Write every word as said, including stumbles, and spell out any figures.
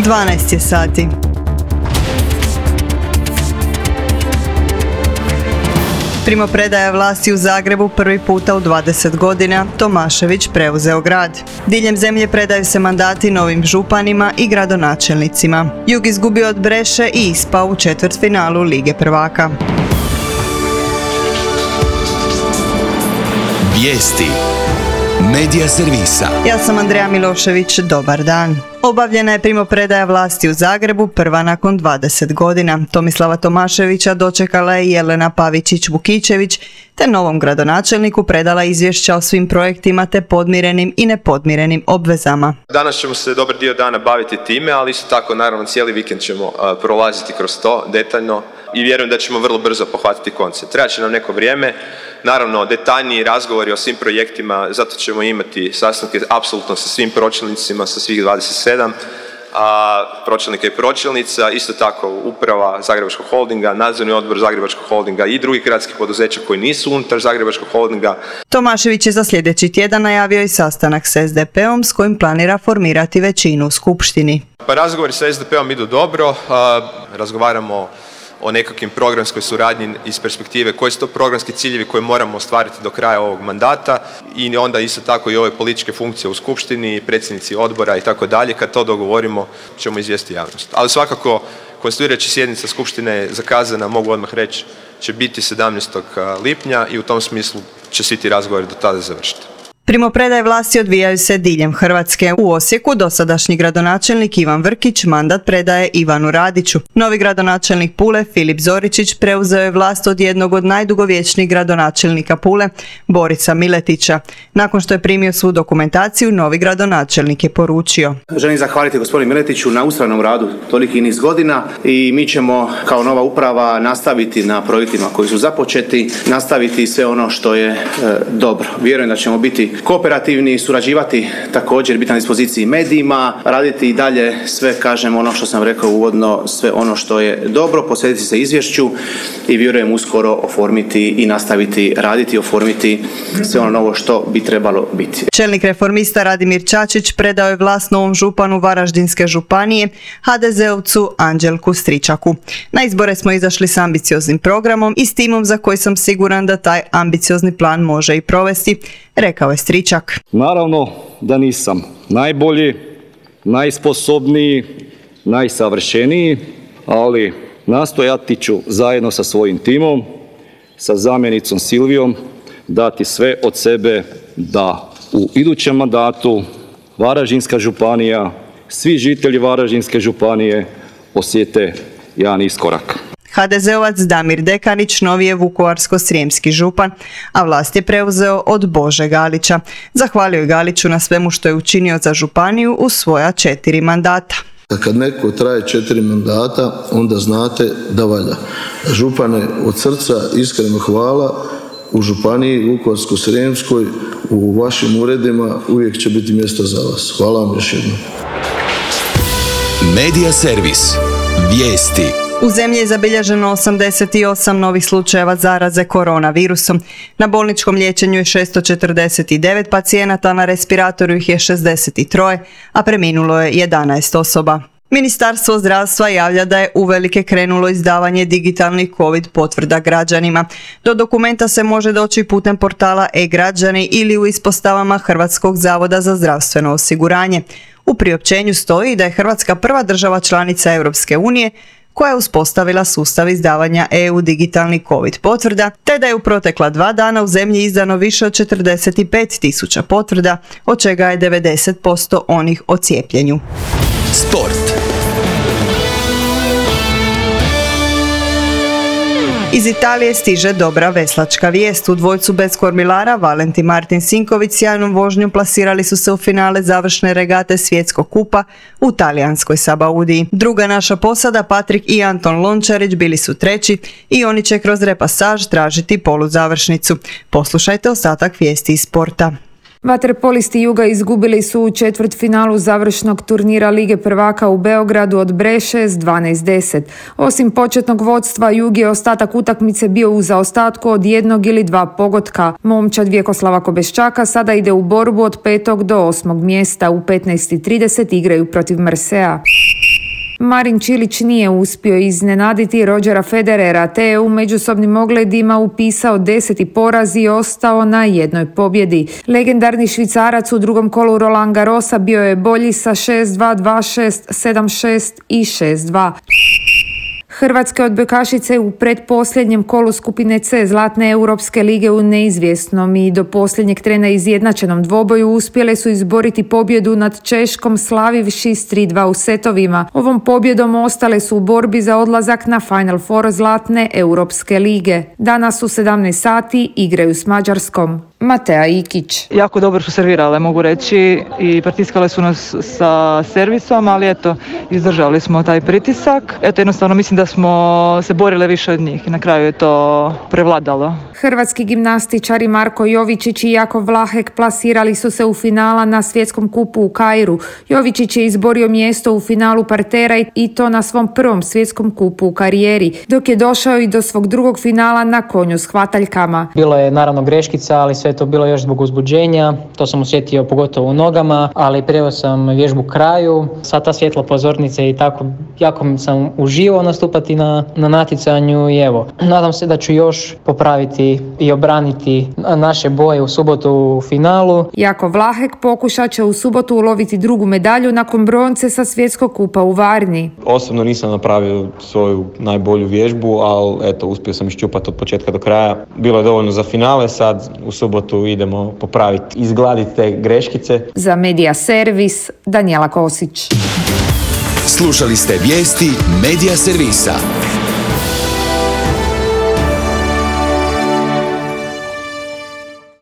dvanaest je sati. Primopredaja vlasti u Zagrebu prvi puta u dvadeset godina, Tomašević preuzeo grad. Diljem zemlje predaju se mandati novim županima i gradonačelnicima. Jug izgubio od Breše i ispao u četvrtfinalu Lige prvaka. Vijesti Medija servisa. Ja sam Andreja Milošević, dobar dan. Obavljena je primopredaja vlasti u Zagrebu, prva nakon dvadeset godina. Tomislava Tomaševića dočekala je Jelena Pavičić-Vukičević, te novom gradonačelniku predala izvješća o svim projektima te podmirenim i nepodmirenim obvezama. Danas ćemo se dobar dio dana baviti time, ali isto tako naravno cijeli vikend ćemo uh, prolaziti kroz to detaljno i vjerujem da ćemo vrlo brzo pohvatiti koncept. Trebat će nam neko vrijeme, naravno detaljniji razgovori o svim projektima, zato ćemo imati sastanke apsolutno sa svim pročelnicima, sa svih dvadeset sedam a, pročelnika i pročelnica, isto tako uprava Zagrebačkog holdinga, nadzorni odbor Zagrebačkog holdinga i drugih gradskih poduzeća koji nisu unutar Zagrebačkog holdinga. Tomašević je za sljedeći tjedan najavio i sastanak s es de pe-om s kojim planira formirati većinu u skupštini. Pa razgovori sa es de pe-om idu dobro, a, razgovaramo o nekakvim programskoj suradnji iz perspektive koji su to programski ciljevi koje moramo ostvariti do kraja ovog mandata i onda isto tako i ove političke funkcije u skupštini, predsjednici odbora i tako dalje. Kad to dogovorimo ćemo izvijestiti javnost. Ali svakako konstituirajuća sjednica skupštine je zakazana, mogu odmah reći, će biti sedamnaestog lipnja i u tom smislu će svi ti razgovori do tada završiti. Primopredaje vlasti odvijaju se diljem Hrvatske. U Osijeku dosadašnji gradonačelnik Ivan Vrkić mandat predaje Ivanu Radiću. Novi gradonačelnik Pule Filip Zoričić preuzeo je vlast od jednog od najdugovječnijih gradonačelnika Pule, Borisa Miletića. Nakon što je primio svu dokumentaciju, novi gradonačelnik je poručio: Želim zahvaliti gospodinu Miletiću na ustrajnom radu toliki niz godina i mi ćemo kao nova uprava nastaviti na projektima koji su započeti, nastaviti sve ono što je e, dobro. Vjerujem da ćemo biti kooperativni, surađivati, također biti na dispoziciji medijima, raditi i dalje sve, kažem, ono što sam rekao uvodno, sve ono što je dobro, posvetiti se izvješću i vjerujem uskoro oformiti i nastaviti raditi, oformiti sve ono novo što bi trebalo biti. Čelnik reformista Radimir Čačić predao je vlast novom županu Varaždinske županije, ha de zeovcu Anđelku Stričaku. Na izbore smo izašli s ambicioznim programom i s timom za koji sam siguran da taj ambiciozni plan može i provesti, rekao je Stričak. Naravno da nisam najbolji, najsposobniji, najsavršeniji, ali nastojati ću zajedno sa svojim timom, sa zamjenicom Silvijom, dati sve od sebe da u idućem mandatu Varaždinska županija, svi žitelji Varaždinske županije osjete jedan iskorak. ha de zeovac Damir Dekanić novi je vukovarsko-srijemski župan, a vlast je preuzeo od Bože Galića. Zahvalio je Galiću na svemu što je učinio za županiju u svoja četiri mandata. Kad neko traje četiri mandata, onda znate da valja. Župane, od srca iskreno hvala. U županiji Vukovarsko-srijemskoj, u vašim uredima uvijek će biti mjesto za vas. Hvala vam još jednom. Medija servis. Vijesti. U zemlji je zabilježeno osamdeset osam novih slučajeva zaraze koronavirusom. Na bolničkom liječenju je šesto četrdeset devet pacijenata, na respiratoru ih je šezdeset tri, a preminulo je jedanaest osoba. Ministarstvo zdravstva javlja da je uvelike krenulo izdavanje digitalnih COVID potvrda građanima. Do dokumenta se može doći putem portala e-građani ili u ispostavama Hrvatskog zavoda za zdravstveno osiguranje. U priopćenju stoji da je Hrvatska prva država članica Europske unije koja je uspostavila sustav izdavanja e u digitalnih COVID potvrda, te da je u protekla dva dana u zemlji izdano više od četrdeset pet tisuća potvrda, od čega je devedeset posto onih o cijepljenju. Sport. Iz Italije stiže dobra veslačka vijest. U dvojcu bez kormilara Valentin Martin Sinković sjajnom vožnjom plasirali su se u finale završne regate Svjetskog kupa u talijanskoj Sabaudiji. Druga naša posada, Patrik i Anton Lončarić, bili su treći i oni će kroz repasaž tražiti poluzavršnicu. Poslušajte ostatak vijesti iz sporta. Vaterpolisti Juga izgubili su u četvrtfinalu završnog turnira Lige prvaka u Beogradu od Breše s dvanaest deset. Osim početnog vodstva, Jug je ostatak utakmice bio u zaostatku od jednog ili dva pogotka. Momčad Vjekoslava Kobeščaka sada ide u borbu od petog do osmog mjesta. U petnaest i trideset igraju protiv Marsea. Marin Čilić nije uspio iznenaditi Rodgera Federera, te je u međusobnim ogledima upisao deseti poraz i ostao na jednoj pobjedi. Legendarni Švicarac u drugom kolu Roland Garrosa bio je bolji sa šest dva, dva šest, sedam šest i šest dva. Hrvatske odbojkašice u predposljednjem kolu skupine C Zlatne Europske lige u neizvjesnom i do posljednjeg trena izjednačenom dvoboju uspjele su izboriti pobjedu nad Češkom slavivši s tri dva u setovima. Ovom pobjedom ostale su u borbi za odlazak na Final Four Zlatne Europske lige. Danas u sedamnaest sati igraju s Mađarskom. Matea Ikić. Jako dobro su servirale, mogu reći, i pritiskale su nas sa servisom, ali eto, izdržali smo taj pritisak. Eto, jednostavno mislim da smo se borile više od njih i na kraju je to prevladalo. Hrvatski gimnastičari Marko Jovičić i Jakov Vlahek plasirali su se u finala na svjetskom kupu u Kairu. Jovičić je izborio mjesto u finalu partera i to na svom prvom svjetskom kupu u karijeri, dok je došao i do svog drugog finala na konju s hvataljkama. Bilo je naravno greškica, ali sve to bilo još zbog uzbuđenja, to sam osjetio pogotovo u nogama, ali preveo sam vježbu kraju, sva ta svjetla pozornice i tako, jako sam uživao nastupati na, na natjecanju i evo, nadam se da ću još popraviti i obraniti naše boje u subotu u finalu. Jakov Vlahek pokušat će u subotu uloviti drugu medalju nakon bronce sa svjetskog kupa u Varni. Osobno nisam napravio svoju najbolju vježbu, ali eto, uspio sam iščupati od početka do kraja. Bilo je dovoljno za finale, sad u subotu idemo popraviti, izgladiti te greškice. Za Medija Servis, Danijela Kosić. Slušali ste vijesti Medija Servisa.